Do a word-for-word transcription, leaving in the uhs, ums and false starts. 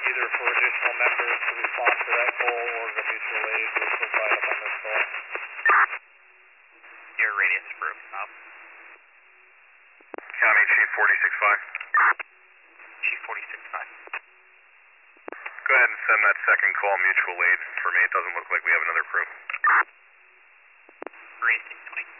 either for additional members to respond to that call or the mutual aid will provide them on this call. Your radius is broken up. County Chief forty-six five. Chief forty-six five. Go ahead and send that second call mutual aid for me. It doesn't look like we have another crew. Three six twenty.